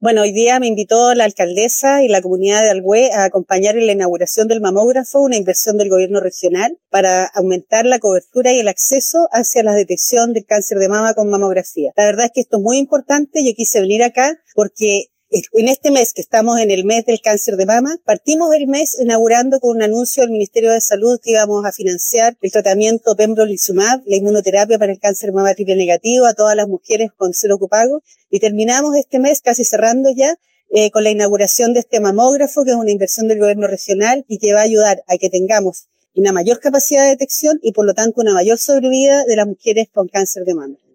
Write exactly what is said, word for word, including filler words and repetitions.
Bueno, hoy día me invitó la alcaldesa y la comunidad de Alhué a acompañar en la inauguración del mamógrafo, una inversión del gobierno regional para aumentar la cobertura y el acceso hacia la detección del cáncer de mama con mamografía. La verdad es que esto es muy importante. Yo quise venir acá porque en este mes, que estamos en el mes del cáncer de mama, partimos el mes inaugurando con un anuncio del Ministerio de Salud que íbamos a financiar el tratamiento pembrolizumab, la inmunoterapia para el cáncer de mama triple negativo a todas las mujeres con cero copago, y terminamos este mes, casi cerrando ya, eh, con la inauguración de este mamógrafo, que es una inversión del gobierno regional y que va a ayudar a que tengamos una mayor capacidad de detección y por lo tanto una mayor sobrevida de las mujeres con cáncer de mama.